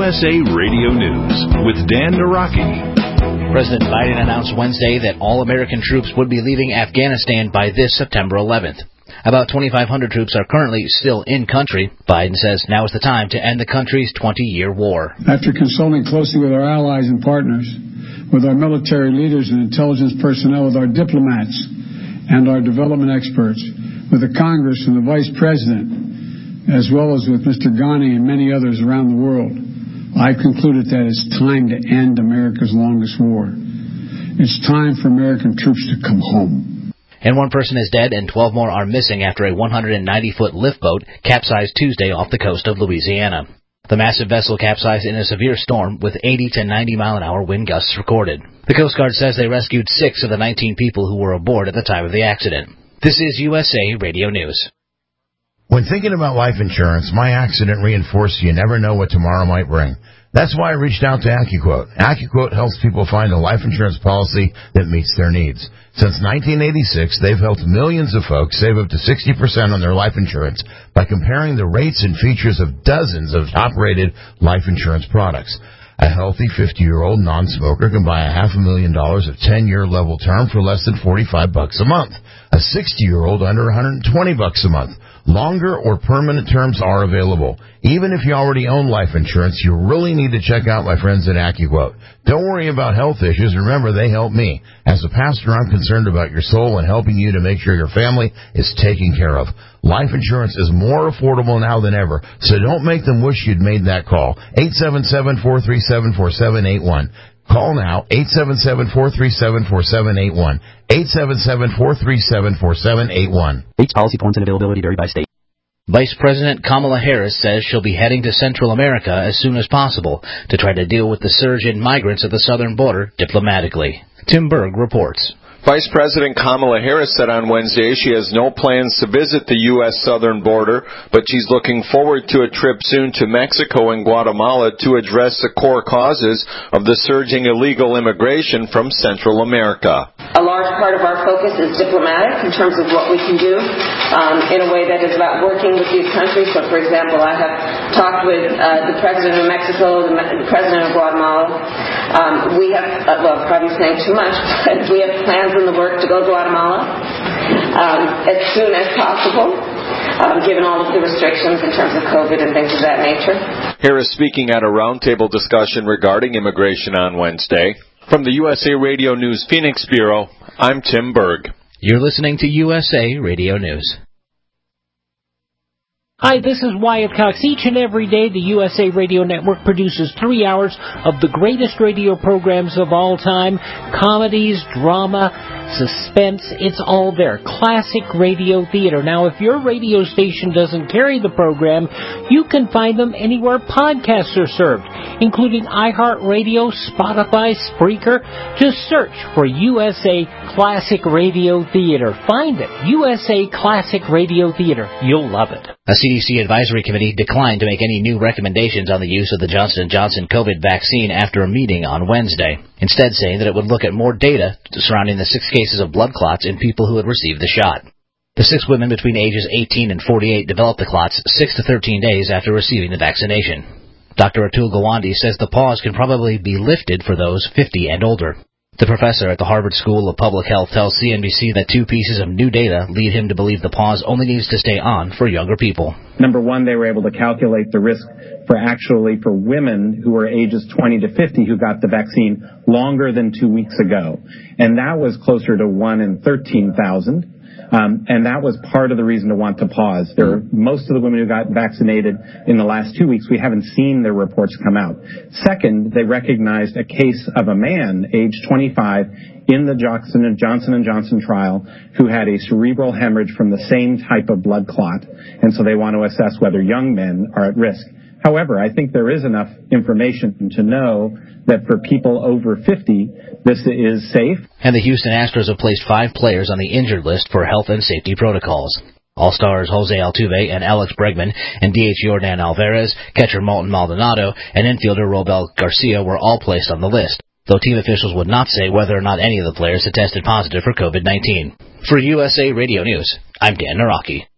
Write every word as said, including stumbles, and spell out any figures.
S A Radio News with Dan Naraki. President Biden announced Wednesday that all American troops would be leaving Afghanistan by this September eleventh. About twenty-five hundred troops are currently still in country. Biden says now is the time to end the country's twenty-year war. After consulting closely with our allies and partners, with our military leaders and intelligence personnel, with our diplomats and our development experts, with the Congress and the Vice President, as well as with Mister Ghani and many others around the world, I've concluded that it's time to end America's longest war. It's time for American troops to come home. And one person is dead and twelve more are missing after a one hundred ninety foot lift boat capsized Tuesday off the coast of Louisiana. The massive vessel capsized in a severe storm with eighty to ninety mile an hour wind gusts recorded. The Coast Guard says they rescued six of the nineteen people who were aboard at the time of the accident. This is U S A Radio News. When thinking about life insurance, my accident reinforced you never know what tomorrow might bring. That's why I reached out to AccuQuote. AccuQuote helps people find a life insurance policy that meets their needs. Since nineteen eighty-six, they've helped millions of folks save up to sixty percent on their life insurance by comparing the rates and features of dozens of top-rated life insurance products. A healthy fifty-year-old non-smoker can buy a half a million dollars of ten-year level term for less than forty-five bucks a month. A sixty-year-old under one hundred twenty bucks a month. Longer or permanent terms are available. Even if you already own life insurance, you really need to check out my friends at AccuQuote. Don't worry about health issues. Remember, they help me. As a pastor, I'm concerned about your soul and helping you to make sure your family is taken care of. Life insurance is more affordable now than ever, so don't make them wish you'd made that call. eight seven seven, four three seven, four seven eight one. Call now, eight seven seven, four three seven, four seven eight one. eight seven seven, four three seven, four seven eight one. Each policy points and availability vary by state. Vice President Kamala Harris says she'll be heading to Central America as soon as possible to try to deal with the surge in migrants at the southern border diplomatically. Tim Berg reports. Vice President Kamala Harris said on Wednesday she has no plans to visit the U S southern border, but she's looking forward to a trip soon to Mexico and Guatemala to address the core causes of the surging illegal immigration from Central America. A large part of our focus is diplomatic in terms of what we can do um, in a way that is about working with these countries. So, for example, I have talked with uh, the President of Mexico, the, the President of Guatemala. Um, we have, uh, well, probably saying too much, but we have plans in the work to go to Guatemala um, as soon as possible, um, given all of the restrictions in terms of COVID and things of that nature. Harris speaking at a roundtable discussion regarding immigration on Wednesday. From the U S A Radio News Phoenix Bureau, I'm Tim Berg. You're listening to U S A Radio News. Hi, this is Wyatt Cox. Each and every day, the U S A Radio Network produces three hours of the greatest radio programs of all time. Comedies, drama, suspense, it's all there. Classic radio theater. Now, if your radio station doesn't carry the program, you can find them anywhere podcasts are served, including iHeartRadio, Spotify, Spreaker. Just search for U S A Classic Radio Theater. Find it. U S A Classic Radio Theater. You'll love it. A C D C advisory committee declined to make any new recommendations on the use of the Johnson and Johnson COVID vaccine after a meeting on Wednesday, instead saying that it would look at more data surrounding the six cases of blood clots in people who had received the shot. The six women between ages eighteen and forty-eight developed the clots six to thirteen days after receiving the vaccination. Doctor Atul Gawande says the pause can probably be lifted for those fifty and older. The professor at the Harvard School of Public Health tells C N B C that two pieces of new data lead him to believe the pause only needs to stay on for younger people. Number one, they were able to calculate the risk for actually for women who were ages twenty to fifty who got the vaccine longer than two weeks ago. And that was closer to one in thirteen thousand. Um, and that was part of the reason to want to pause. There were most of the women who got vaccinated in the last two weeks, we haven't seen their reports come out. Second, they recognized a case of a man, age twenty-five, in the Johnson and Johnson and Johnson trial who had a cerebral hemorrhage from the same type of blood clot. And so they want to assess whether young men are at risk. However, I think there is enough information to know that for people over fifty, this is safe. And the Houston Astros have placed five players on the injured list for health and safety protocols. All-stars Jose Altuve and Alex Bregman and D H Yordan Alvarez, catcher Malton Maldonado, and infielder Robel Garcia were all placed on the list, though team officials would not say whether or not any of the players had tested positive for COVID nineteen. For U S A Radio News, I'm Dan Naraki.